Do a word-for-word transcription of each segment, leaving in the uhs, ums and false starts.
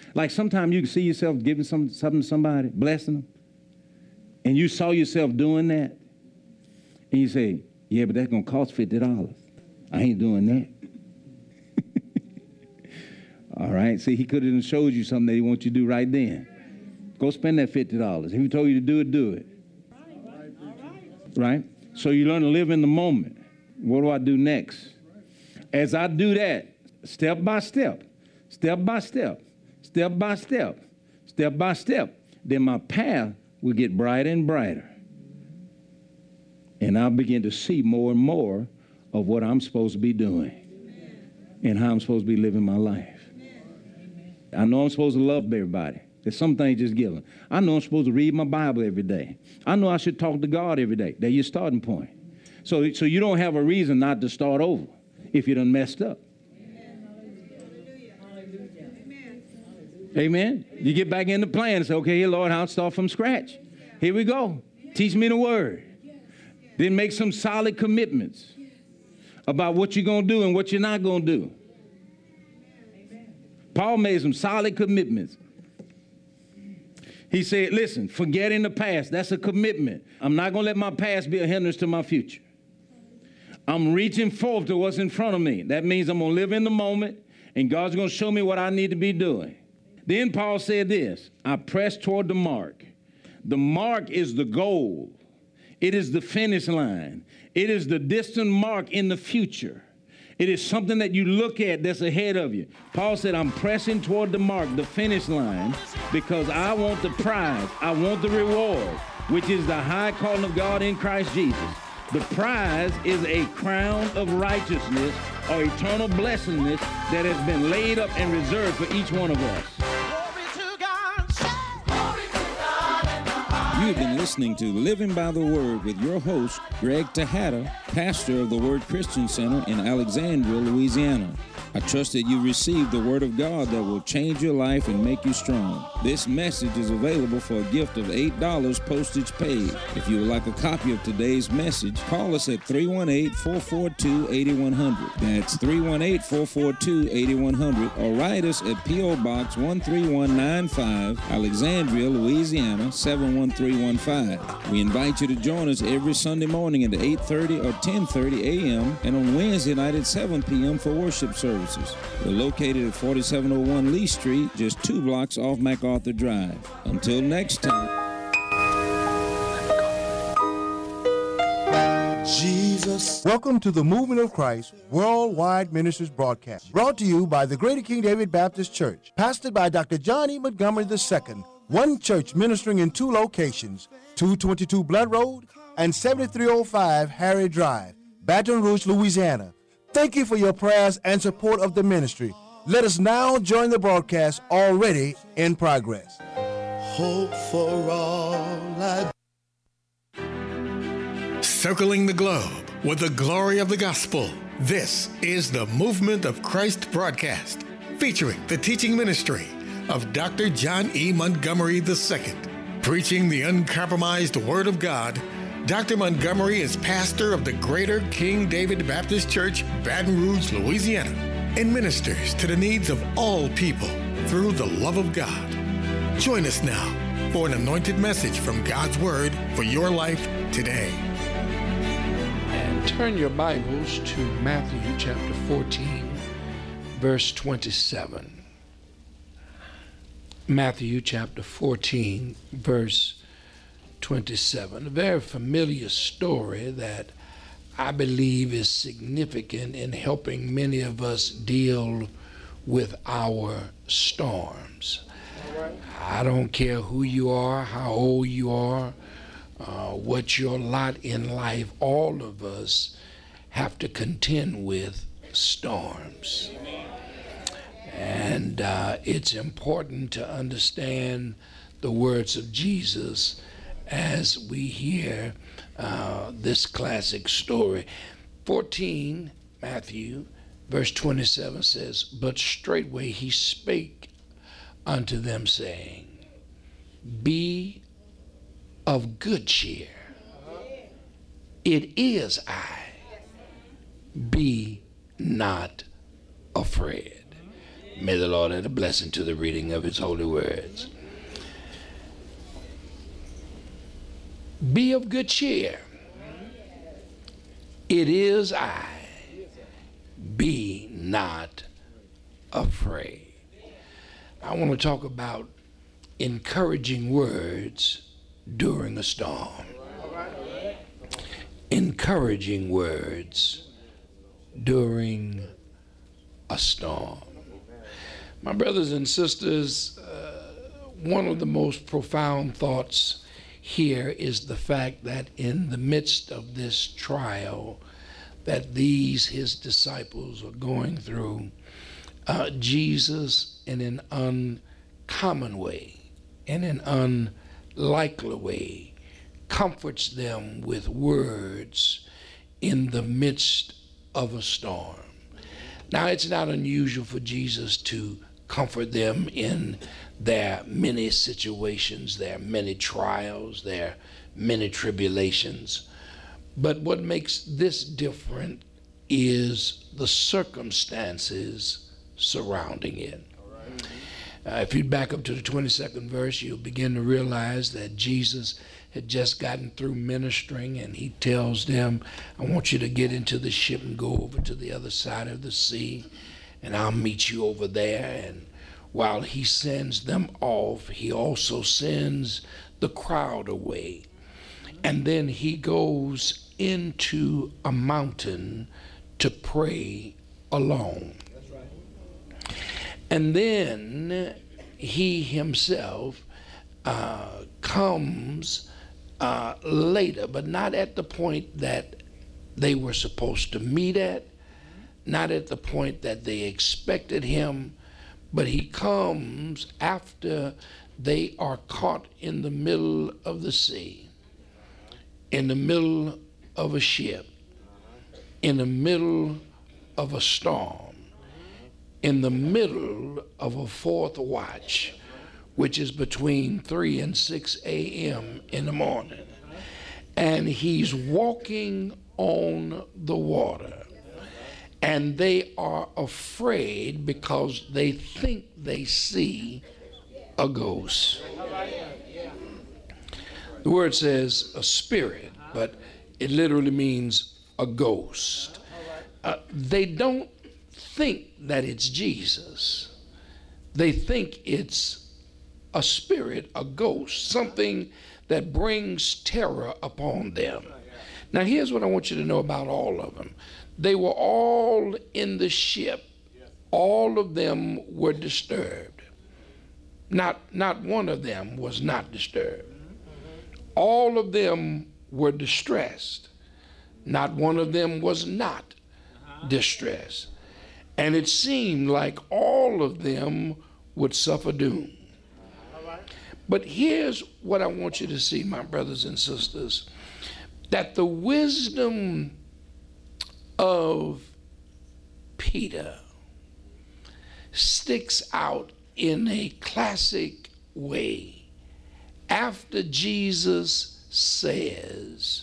Like sometimes you can see yourself giving some, something to somebody, blessing them, and you saw yourself doing that, and you say, yeah, but that's going to cost fifty dollars. I ain't doing that. All right, see, he could have showed you something that he wants you to do right then. Go spend that fifty dollars. If he told you to do it, do it. Right? So you learn to live in the moment. What do I do next? As I do that, step by step, step by step, step by step, step by step, then my path will get brighter and brighter. And I'll begin to see more and more of what I'm supposed to be doing and how I'm supposed to be living my life. I know I'm supposed to love everybody. There's some things just given. I know I'm supposed to read my Bible every day. I know I should talk to God every day. That's your starting point. So, so you don't have a reason not to start over if you done messed up. Amen. Amen. You get back in the plan and say, okay, Lord, I'll start from scratch. Here we go. Teach me the word. Then make some solid commitments about what you're going to do and what you're not going to do. Paul made some solid commitments. He said, listen, forgetting the past, that's a commitment. I'm not going to let my past be a hindrance to my future. I'm reaching forth to what's in front of me. That means I'm going to live in the moment, and God's going to show me what I need to be doing. Then Paul said this, I press toward the mark. The mark is the goal. It is the finish line. It is the distant mark in the future. It is something that you look at that's ahead of you. Paul said, I'm pressing toward the mark, the finish line, because I want the prize. I want the reward, which is the high calling of God in Christ Jesus. The prize is a crown of righteousness or eternal blessedness that has been laid up and reserved for each one of us. You've been listening to Living by the Word with your host, Greg Tejada, pastor of the Word Christian Center in Alexandria, Louisiana. I trust that you received the Word of God that will change your life and make you strong. This message is available for a gift of eight dollars postage paid. If you would like a copy of today's message, call us at three one eight, four four two, eight one zero zero. That's three one eight, four four two, eight one zero zero, or write us at P O. Box one three one nine five, Alexandria, Louisiana, seven one three one five. We invite you to join us every Sunday morning at eight thirty or ten thirty a.m. and on Wednesday night at seven p.m. for worship services. We're located at forty-seven oh one Lee Street, just two blocks off MacArthur Drive. Until next time. Jesus. Welcome to the Movement of Christ Worldwide Ministries broadcast, brought to you by the Greater King David Baptist Church, pastored by Doctor John E. Montgomery the Second. One church ministering in two locations, two twenty-two Blood Road and seventy-three oh five Harry Drive, Baton Rouge, Louisiana. Thank you for your prayers and support of the ministry. Let us now join the broadcast already in progress. Hope for all I... Circling the globe with the glory of the gospel. This is the Movement of Christ broadcast, featuring the teaching ministry of Doctor John E. Montgomery the Second. Preaching the uncompromised Word of God, Doctor Montgomery is pastor of the Greater King David Baptist Church, Baton Rouge, Louisiana, and ministers to the needs of all people through the love of God. Join us now for an anointed message from God's Word for your life today. And turn your Bibles to Matthew chapter fourteen, verse twenty-seven. Matthew chapter fourteen, verse twenty-seven. A very familiar story that I believe is significant in helping many of us deal with our storms. I don't care who you are, how old you are, uh, what your lot in life, all of us have to contend with storms. And uh, it's important to understand the words of Jesus as we hear uh, this classic story. fourteen, Matthew, verse twenty-seven says, "But straightway he spake unto them, saying, Be of good cheer. It is I. Be not afraid." May the Lord add a blessing to the reading of his holy words. Be of good cheer. It is I. Be not afraid. I want to talk about encouraging words during a storm. Encouraging words during a storm. My brothers and sisters, uh, one of the most profound thoughts here is the fact that in the midst of this trial that these his disciples are going through, uh, Jesus in an uncommon way, in an unlikely way, comforts them with words in the midst of a storm. Now, it's not unusual for Jesus to comfort them in their many situations, their many trials, their many tribulations. But what makes this different is the circumstances surrounding it. Uh, if you back up to the twenty-second verse, you'll begin to realize that Jesus had just gotten through ministering, and he tells them, I want you to get into the ship and go over to the other side of the sea, and I'll meet you over there. And while he sends them off, he also sends the crowd away. And then he goes into a mountain to pray alone. And then he himself uh, comes uh, later, but not at the point that they were supposed to meet at, not at the point that they expected him, but he comes after they are caught in the middle of the sea, in the middle of a ship, in the middle of a storm, in the middle of a fourth watch, which is between three and six a.m. in the morning. And he's walking on the water. And they are afraid because they think they see a ghost. The word says a spirit, but it literally means a ghost. Uh, they don't think that it's Jesus. They think it's a spirit, a ghost, something that brings terror upon them. Now, here's what I want you to know about all of them. They were all in the ship. All of them were disturbed. Not, not one of them was not disturbed. All of them were distressed. Not one of them was not distressed. And it seemed like all of them would suffer doom. But here's what I want you to see, my brothers and sisters, that the wisdom of Peter sticks out in a classic way after Jesus says,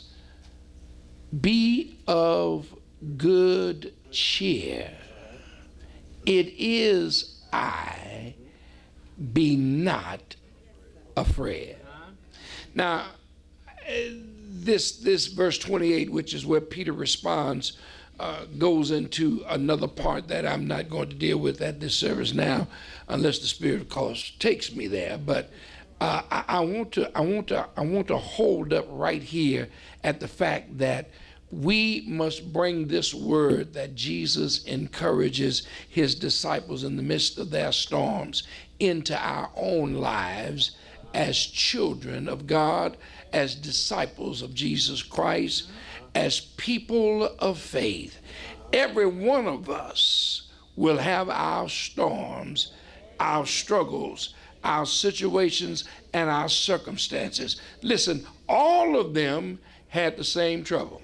be of good cheer. It is I, be not afraid. Now, this, this verse twenty-eight, which is where Peter responds, uh, goes into another part that I'm not going to deal with at this service now, unless the Spirit, of course, takes me there. But uh, I, I want to, I want to, I want to hold up right here at the fact that we must bring this word that Jesus encourages his disciples in the midst of their storms into our own lives as children of God, as disciples of Jesus Christ, as people of faith. Every one of us will have our storms, our struggles, our situations, and our circumstances. Listen, all of them had the same trouble.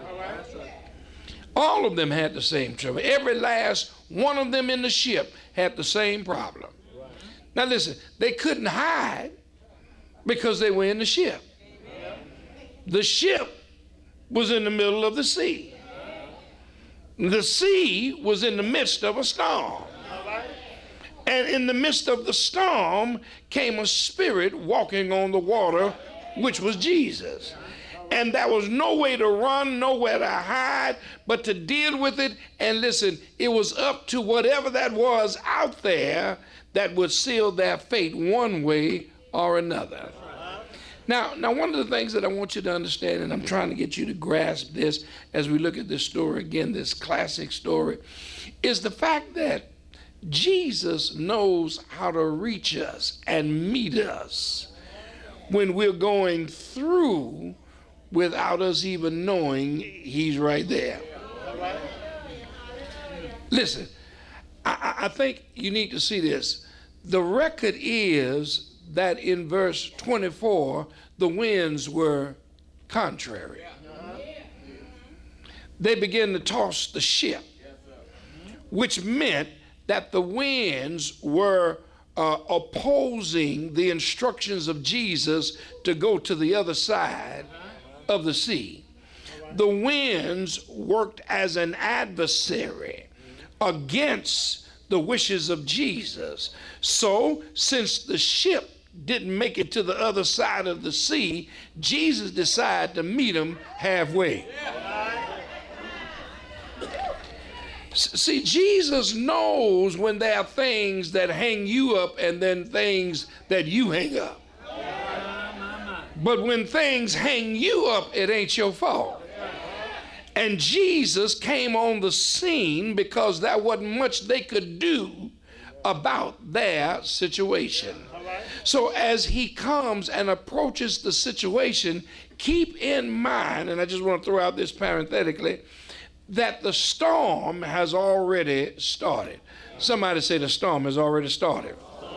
All of them had the same trouble. Every last one of them in the ship had the same problem. Now listen, they couldn't hide because they were in the ship. The ship was in the middle of the sea. The sea was in the midst of a storm. And in the midst of the storm came a spirit walking on the water, which was Jesus. And there was no way to run, nowhere to hide, but to deal with it. And listen, it was up to whatever that was out there that would seal their fate one way or another. Now, now, one of the things that I want you to understand, and I'm trying to get you to grasp this as we look at this story again, this classic story, is the fact that Jesus knows how to reach us and meet us when we're going through without us even knowing he's right there. Listen, I, I think you need to see this. The record is that in verse twenty-four, the winds were contrary. They began to toss the ship, which meant that the winds were uh, opposing the instructions of Jesus to go to the other side of the sea. The winds worked as an adversary against the wishes of Jesus. So, since the ship didn't make it to the other side of the sea, Jesus decided to meet them halfway. See, Jesus knows when there are things that hang you up and then things that you hang up. But when things hang you up, it ain't your fault. And Jesus came on the scene because there wasn't much they could do about their situation. So as he comes and approaches the situation, keep in mind, and I just want to throw out this parenthetically, that the storm has already started. Somebody say the storm has already started.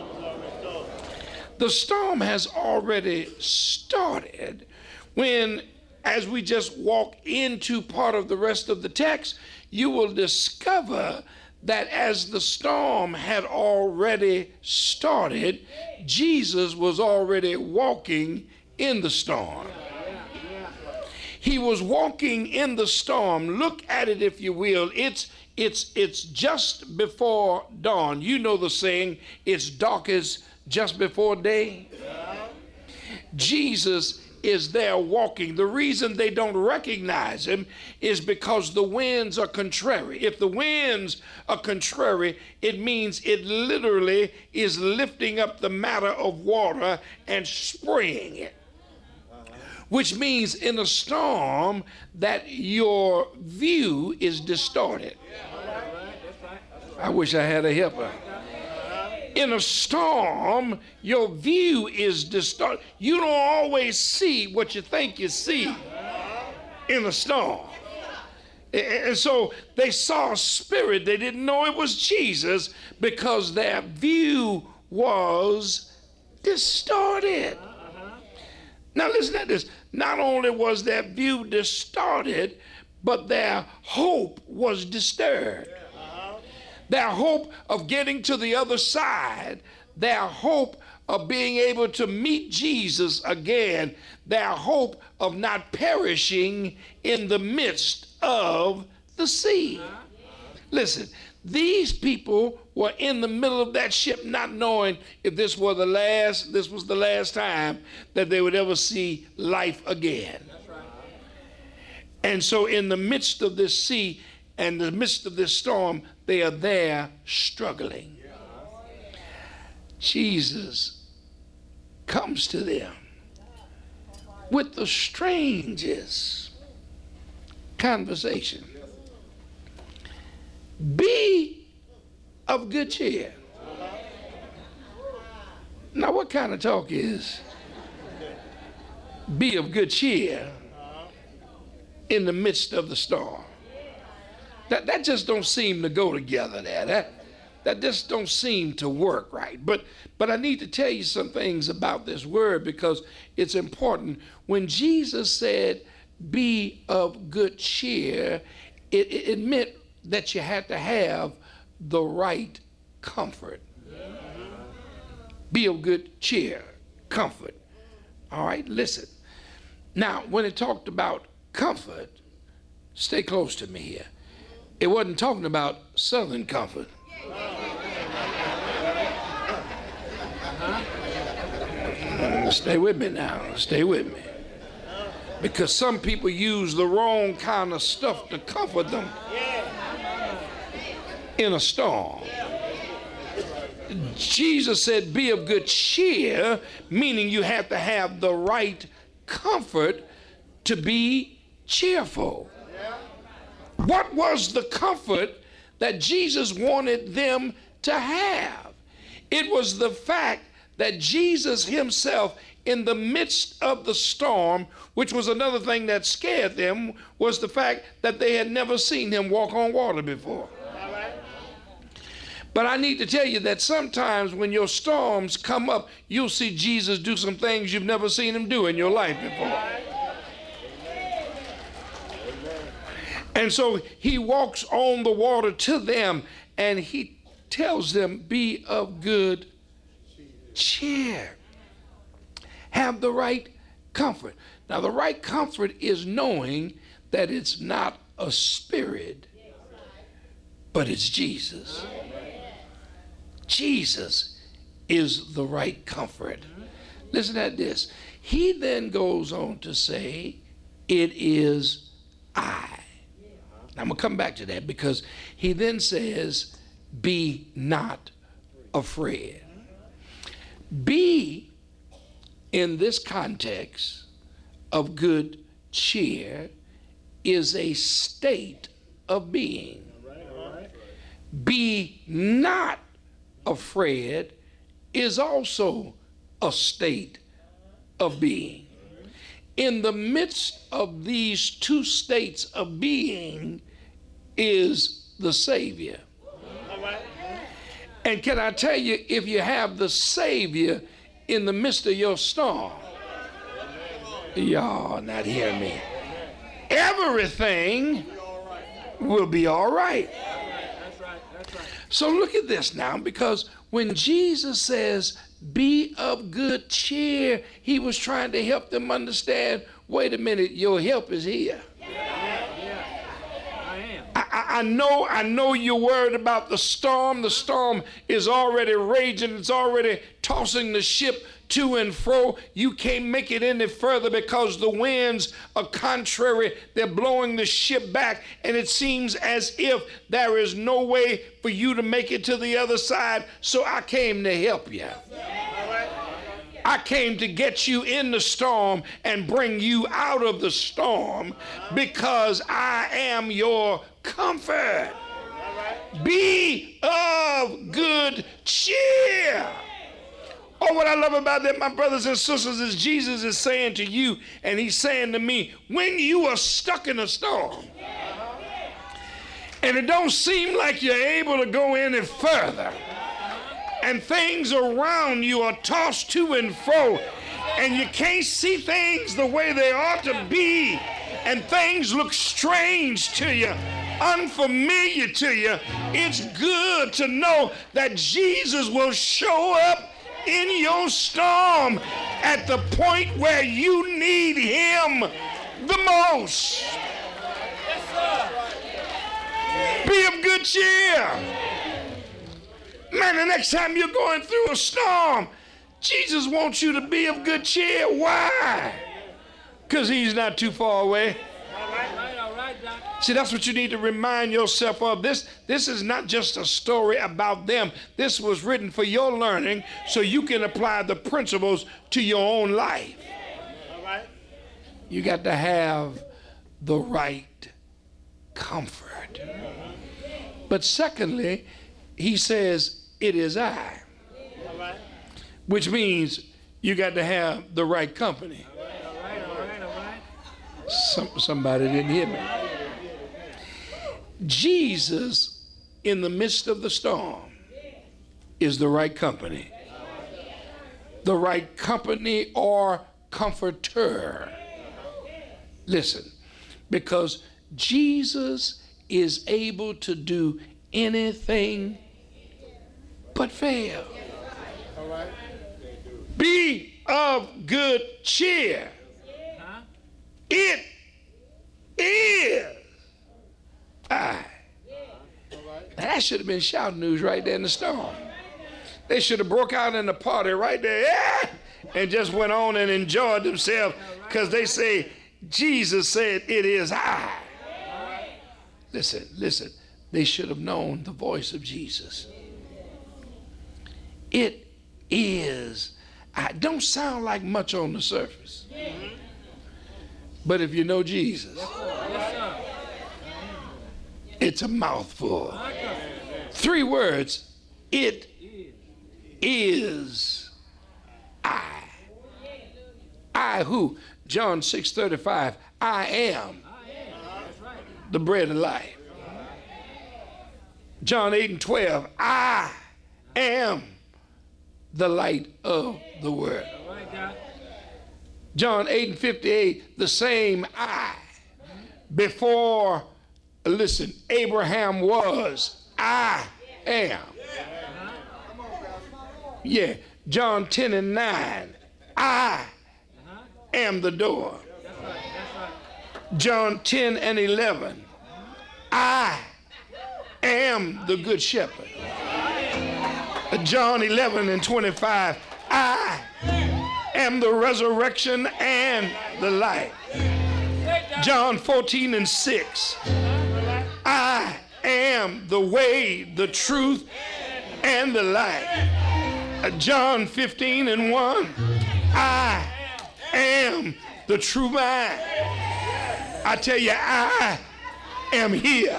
The storm has already started when, as we just walk into part of the rest of the text, you will discover that as the storm had already started, Jesus was already walking in the storm. He was walking in the storm. Look at it, if you will. It's it's it's just before dawn. You know the saying, it's darkest just before day. Jesus is there walking. The reason they don't recognize him is because the winds are contrary. If the winds are contrary, it means it literally is lifting up the matter of water and spraying it. Which means in a storm that your view is distorted. I wish I had a helper. In a storm, your view is distorted. You don't always see what you think you see in a storm. And so they saw a spirit. They didn't know it was Jesus because their view was distorted. Now listen to this. Not only was their view distorted, but their hope was disturbed. Their hope of getting to the other side, their hope of being able to meet Jesus again, their hope of not perishing in the midst of the sea. Listen, these people were in the middle of that ship not knowing if this was the last, this was the last time that they would ever see life again. And so in the midst of this sea and the midst of this storm, they are there struggling. Jesus comes to them with the strangest conversation. Be of good cheer. Now, what kind of talk is be of good cheer in the midst of the storm? That, that just don't seem to go together there. That, that just don't seem to work right. But, but I need to tell you some things about this word because it's important. When Jesus said, be of good cheer, it, it, it meant that you had to have the right comfort. Be of good cheer, comfort. All right, listen. Now, when it talked about comfort, stay close to me here. It wasn't talking about Southern comfort. Stay with me now. Stay with me. Because some people use the wrong kind of stuff to comfort them in a storm. Jesus said, be of good cheer, meaning you have to have the right comfort to be cheerful. What was the comfort that Jesus wanted them to have? It was the fact that Jesus himself, in the midst of the storm, which was another thing that scared them, was the fact that they had never seen him walk on water before. But I need to tell you that sometimes when your storms come up, you'll see Jesus do some things you've never seen him do in your life before. And so he walks on the water to them and he tells them, be of good cheer. Have the right comfort. Now, the right comfort is knowing that it's not a spirit, but it's Jesus. Jesus is the right comfort. Listen at this. He then goes on to say, it is I. I'm going to come back to that because he then says, be not afraid. Be, in this context of good cheer, is a state of being. Be not afraid is also a state of being. In the midst of these two states of being is the Savior. And can I tell you, if you have the Savior in the midst of your storm, y'all not hearing me, everything will be all right. So look at this now, because when Jesus says, be of good cheer, he was trying to help them understand, wait a minute, your help is here. I, I know, I know you're worried about the storm. The storm is already raging. It's already tossing the ship to and fro. You can't make it any further because the winds are contrary. They're blowing the ship back, and it seems as if there is no way for you to make it to the other side. So I came to help you. I came to get you in the storm and bring you out of the storm because I am your comfort. Be of good cheer. Oh, what I love about that, my brothers and sisters, is Jesus is saying to you, and he's saying to me, when you are stuck in a storm and it don't seem like you're able to go any further, and things around you are tossed to and fro, and you can't see things the way they ought to be, and things look strange to you, unfamiliar to you, it's good to know that Jesus will show up in your storm at the point where you need him the most. Be of good cheer. Man, the next time you're going through a storm, Jesus wants you to be of good cheer. Why? Because he's not too far away. See, that's what you need to remind yourself of. This, this is not just a story about them. This was written for your learning so you can apply the principles to your own life. You got to have the right comfort. But secondly, he says, it is I. Which means you got to have the right company. Some, somebody didn't hear me. Jesus, in the midst of the storm, is the right company. The right company or comforter. Listen, because Jesus is able to do anything but fail. Be of good cheer. It is I. That should have been shouting news right there in the storm. They should have broke out in the party right there. Yeah, and just went on and enjoyed themselves because they say, Jesus said, it is I. Listen, listen. They should have known the voice of Jesus. It is I. Don't sound like much on the surface. But if you know Jesus, it's a mouthful. Three words. It is I. I who? John six thirty-five. I am the bread of life. John eight and twelve. I am the light of the world. John eight and fifty-eight. The same I. Before, listen, Abraham was, I am. Yeah. John ten and nine. I am the door. John ten and eleven. I am the good shepherd. John eleven and twenty-five. I am the resurrection and the life. John fourteen and six. I am the way, the truth, and the life. John fifteen and one. I am the true vine. I tell you, I am here.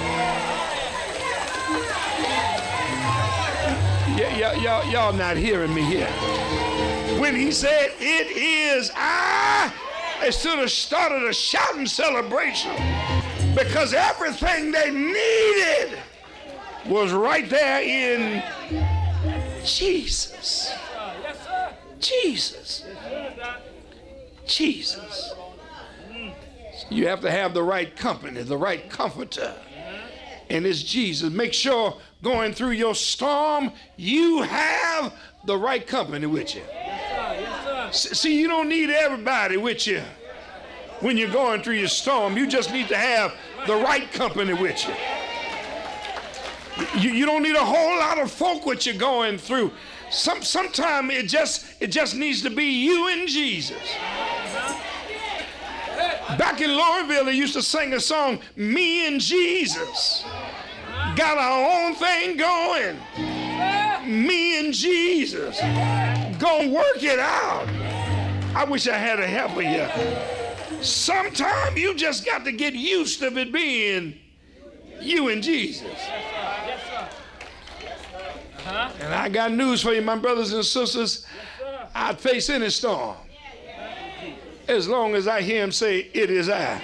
Yeah, y'all, y'all not hearing me here. When he said, it is I, they should have started a shouting celebration because everything they needed was right there in Jesus. Jesus. Jesus. You have to have the right company, the right comforter, and it's Jesus. Make sure going through your storm, you have the right company with you. See, you don't need everybody with you when you're going through your storm. You just need to have the right company with you. You, you don't need a whole lot of folk with you going through. Some, sometimes it just, it just needs to be you and Jesus. Back in Louisville, they used to sing a song, Me and Jesus got our own thing going. Me and Jesus gonna work it out. I wish I had a helper here. Sometime you just got to get used to it being you and Jesus. And I got news for you, my brothers and sisters. I'd face any storm as long as I hear him say, it is I.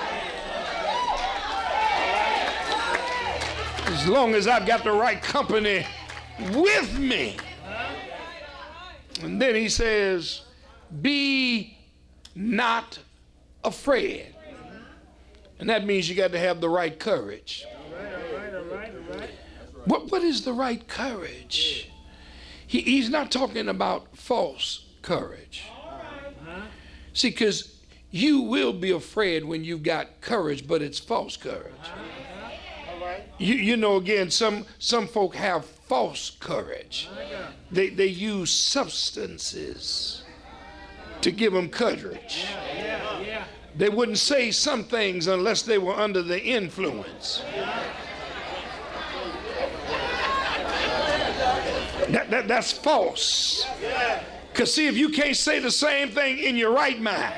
As long as I've got the right company with me. And then he says, be not afraid. And that means you got to have the right courage. What, what is the right courage? He, he's not talking about false courage. See, because you will be afraid when you've got courage, but it's false courage. You, you know, again, some, some folk have false courage. They, they use substances to give them courage. They wouldn't say some things unless they were under the influence. That, that, that's false. Because see, if you can't say the same thing in your right mind,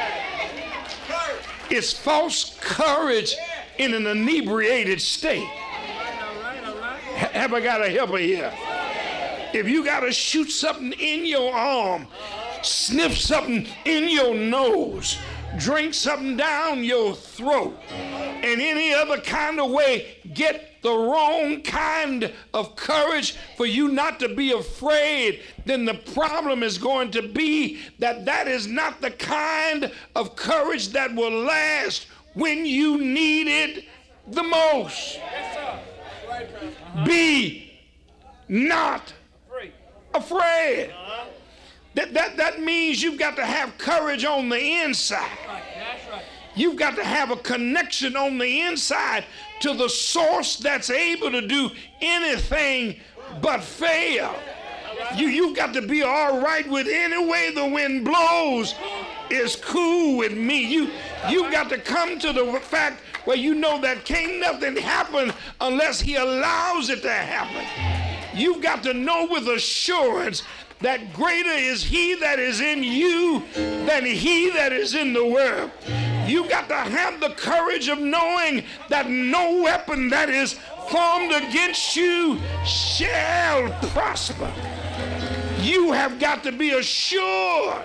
it's false courage in an inebriated state. Have I got a helper here? If you got to shoot something in your arm, sniff something in your nose, drink something down your throat, and any other kind of way, get the wrong kind of courage for you not to be afraid, then the problem is going to be that that is not the kind of courage that will last when you need it the most. Uh-huh. Be not afraid. That, that, that means you've got to have courage on the inside. You've got to have a connection on the inside to the source that's able to do anything but fail. You, you got to be all right with any way the wind blows is cool with me. You, you got to come to the fact where you know that can't nothing happen unless he allows it to happen. You've got to know with assurance that greater is he that is in you than he that is in the world. You got to have the courage of knowing that no weapon that is formed against you shall prosper. You have got to be assured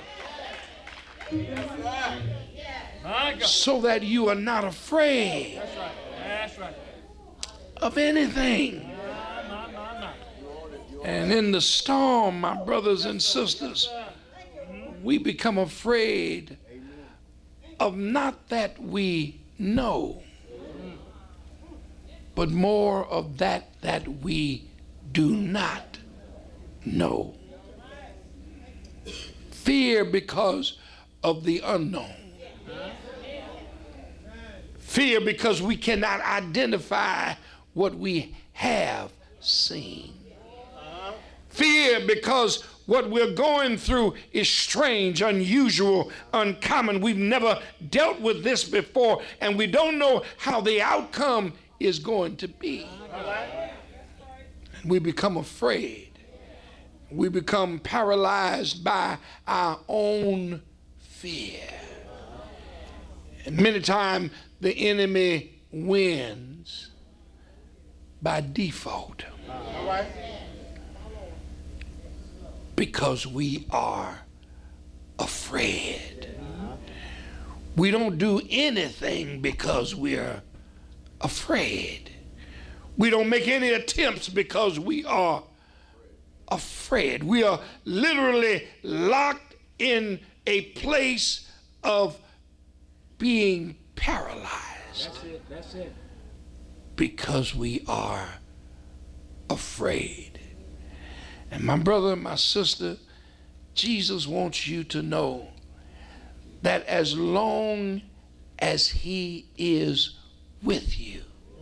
so that you are not afraid of anything. And in the storm, my brothers and sisters, we become afraid of not that we know, but more of that that we do not know. Fear because of the unknown. Fear because we cannot identify what we have seen. Fear because what we're going through is strange, unusual, uncommon. We've never dealt with this before, and we don't know how the outcome is going to be. And we become afraid. We become paralyzed by our own fear. And many times the enemy wins by default. All right. Because we are afraid. We don't do anything because we're afraid. We don't make any attempts because we are afraid. We are literally locked in a place of being paralyzed. That's it. That's it. Because we are afraid. And my brother and my sister, Jesus wants you to know that as long as he is with you,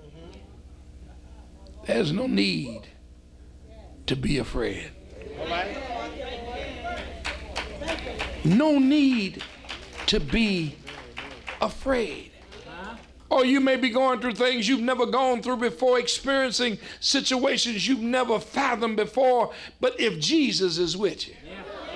there's no need to be afraid. No need to be afraid. Or you may be going through things you've never gone through before, experiencing situations you've never fathomed before. But if Jesus is with you,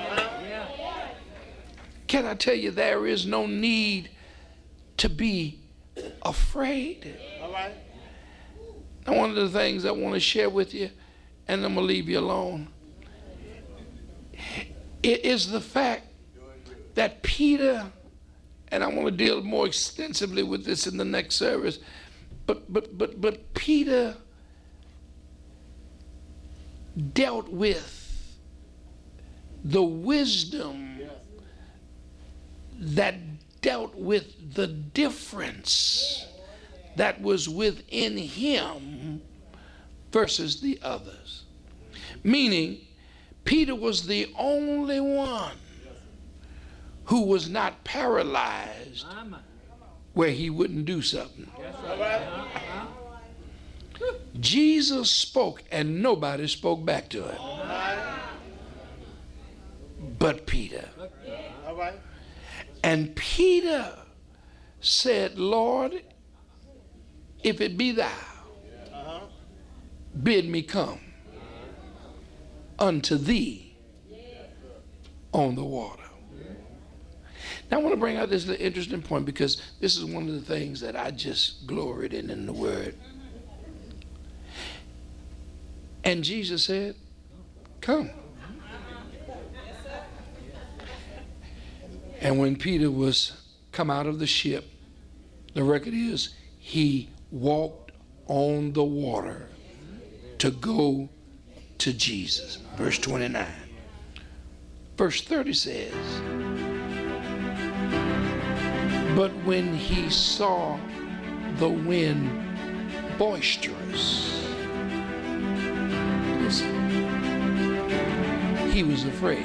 can I tell you, there is no need to be afraid. Now, one of the things I want to share with you, and I'm going to leave you alone, it is the fact that Peter, and I want to deal more extensively with this in the next service, but but but but Peter dealt with the wisdom that dealt with the difference that was within him versus the others. Meaning, Peter was the only one who was not paralyzed where he wouldn't do something. Jesus spoke and nobody spoke back to him but Peter. And Peter said, Lord, if it be thou, bid me come unto thee on the water. Now I want to bring out this interesting point, because this is one of the things that I just gloried in in the word. And Jesus said, come. And when Peter was come out of the ship, the record is he walked on the water to go to Jesus. Verse twenty-nine. Verse thirty says, but when he saw the wind boisterous, listen, he was afraid.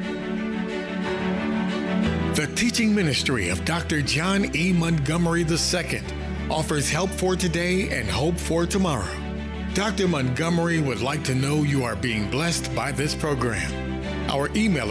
The teaching ministry of Doctor John E. Montgomery the Second offers help for today and hope for tomorrow. Doctor Montgomery would like to know you are being blessed by this program. Our email